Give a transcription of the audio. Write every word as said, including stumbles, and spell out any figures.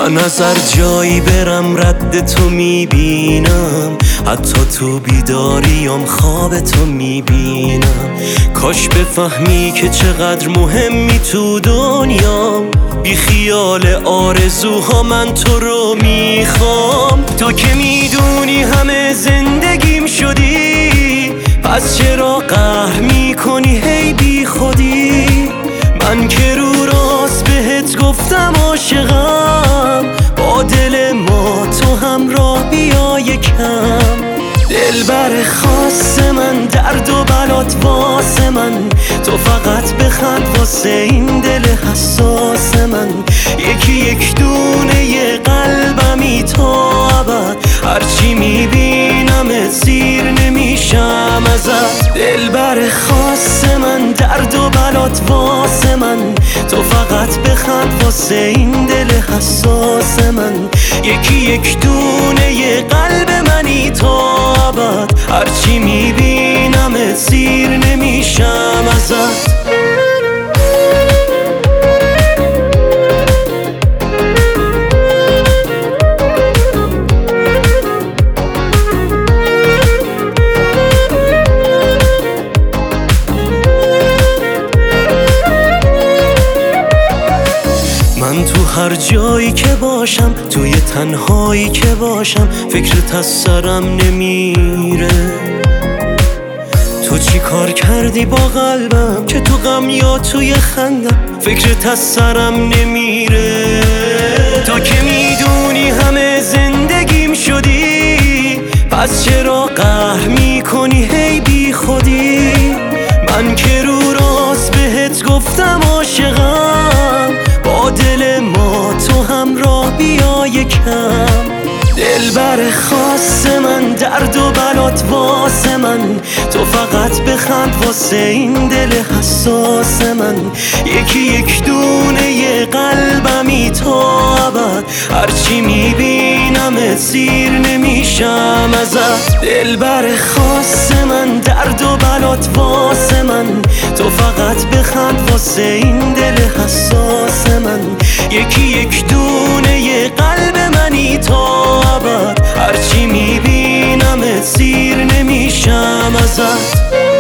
من از هر جایی برم رد تو میبینم، حتی تو بیداریم خواب تو میبینم. کاش بفهمی که چقدر مهمی تو دنیا، بی خیال آرزوها من تو رو میخوام. تو که میدونی همه زندگیم شدی، پس چرا قهر میکنی هی بی خودی؟ من که رو راست بهت گفتم عاشقم، با دل ما تو همراه بیا یکم. دلبر خاص من، درد و بلات واسه من، تو فقط بخند واسه این دل حساس من. یکی یک دونه ی قلبمی تا ابد، هرچی میبینم سیر نمیشم ازت. دلبر خاص من، درد و بلات واسه من، تو فقط بخند واسه این دل حساس من. یکی یک دونه ی قلب منی تا ابد، هرچی میبینم سیر نمیشم ازت. من تو هر جایی که باشم، توی تنهایی که باشم، فکرت از سرم نمیره. تو چی کار کردی با قلبم که تو غم یا توی خندم، فکرت از سرم نمیره. تو که میدونی همه زندگیم شدی، پس چرا قهر میکنی هی بی خودی؟ من که رو راست بهت گفتم عاشقم، با دل ما تو همراه بیا یکم. دلبر خاص من، درد و بلات واسه من، تو فقط بخند واسه این دل حساس من. یکی یک دونه ی قلبمی تا ابد، هرچی میبینم سیر نمیشم ازت. دلبر خاص من، درد و بلات واسه من، تو فقط بخند واسه این دل حساس من. یکی یک دونه ی قلب منی تا ابد، هرچی میبینم سیر نمیشم ازت.